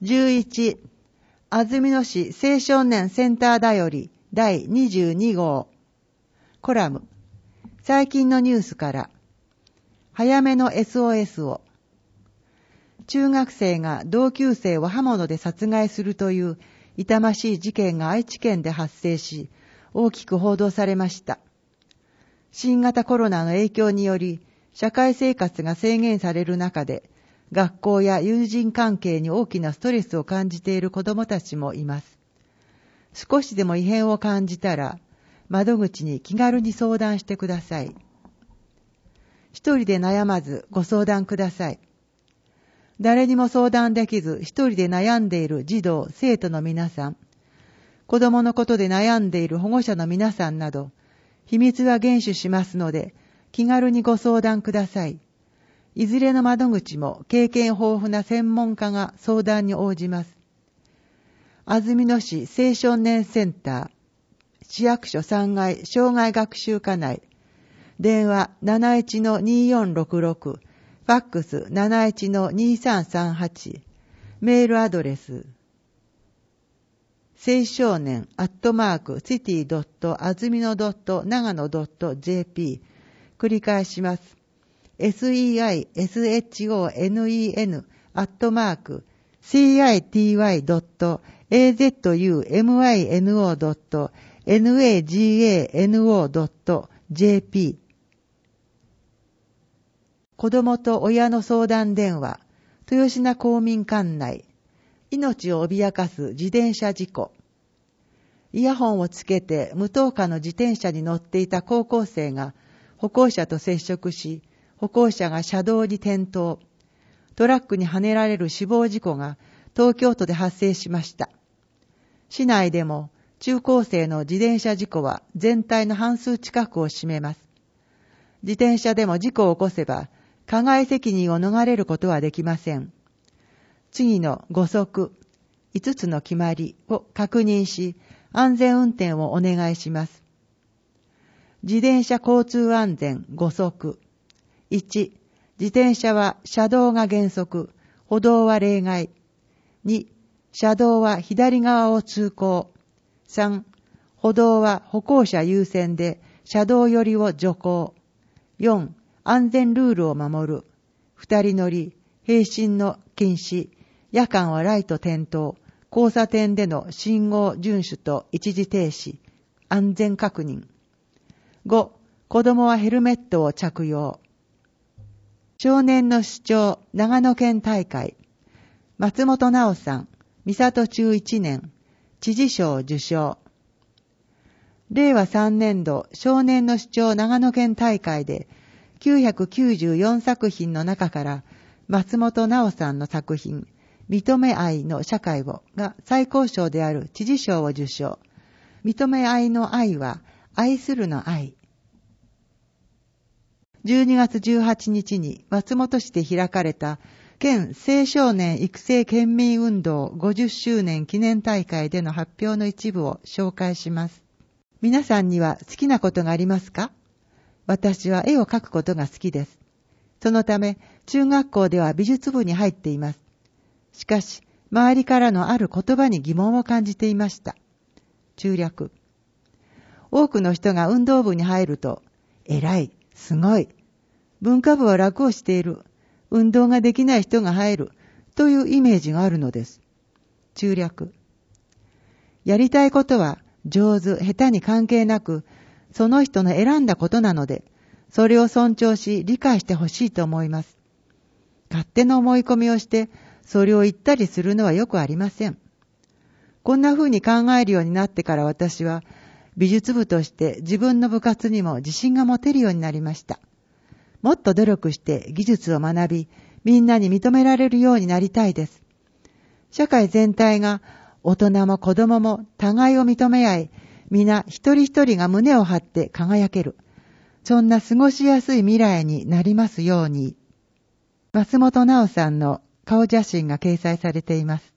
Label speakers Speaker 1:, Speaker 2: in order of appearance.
Speaker 1: 11、安曇野市青少年センターだより第22号。コラム。最近のニュースから、早めの SOS を。中学生が同級生を刃物で殺害するという痛ましい事件が愛知県で発生し、大きく報道されました。新型コロナの影響により、社会生活が制限される中で、学校や友人関係に大きなストレスを感じている子どもたちもいます。少しでも異変を感じたら、窓口に気軽に相談してください。一人で悩まずご相談ください。誰にも相談できず一人で悩んでいる児童、生徒の皆さん、子供のことで悩んでいる保護者の皆さんなど、秘密は厳守しますので、気軽にご相談ください。いずれの窓口も経験豊富な専門家が相談に応じます。安曇野市青少年センター、市役所3階障害学習課内、電話 71-2466、ファックス 71-2338、メールアドレス、青少年@city.azumino.nagano.jp、繰り返します。city@city.azumino.nagano.jp。 子供と親の相談電話、豊品公民館内、命を脅かす自転車事故。イヤホンをつけて無灯火の自転車に乗っていた高校生が歩行者と接触し、歩行者が車道に転倒。トラックにはねられる死亡事故が東京都で発生しました。市内でも中高生の自転車事故は全体の半数近くを占めます。自転車でも事故を起こせば、加害責任を逃れることはできません。次の5則、5つの決まりを確認し、安全運転をお願いします。自転車交通安全5則。1、自転車は車道が原則、歩道は例外。2、車道は左側を通行。3、歩道は歩行者優先で、車道寄りを徐行。4、安全ルールを守る。二人乗り、並進の禁止、夜間はライト点灯、交差点での信号遵守と一時停止、安全確認。5、子供はヘルメットを着用。少年の主張、長野県大会。松本直さん、三郷中1年、知事賞受賞。令和3年度少年の主張長野県大会で、994作品の中から松本直さんの作品認め愛の社会をが最高賞である知事賞を受賞。認め愛の愛は愛するの愛。12月18日に松本市で開かれた県青少年育成県民運動50周年記念大会での発表の一部を紹介します。皆さんには好きなことがありますか？私は絵を描くことが好きです。そのため、中学校では美術部に入っています。しかし、周りからのある言葉に疑問を感じていました。中略。多くの人が運動部に入ると、偉い、すごい。文化部は楽をしている。運動ができない人が入る。というイメージがあるのです。中略。やりたいことは上手、下手に関係なく、その人の選んだことなので、それを尊重し理解してほしいと思います。勝手な思い込みをして、それを言ったりするのはよくありません。こんな風に考えるようになってから私は、美術部として自分の部活にも自信が持てるようになりました。もっと努力して技術を学び、みんなに認められるようになりたいです。社会全体が大人も子供も互いを認め合い、皆一人一人が胸を張って輝ける。そんな過ごしやすい未来になりますように。松本直さんの顔写真が掲載されています。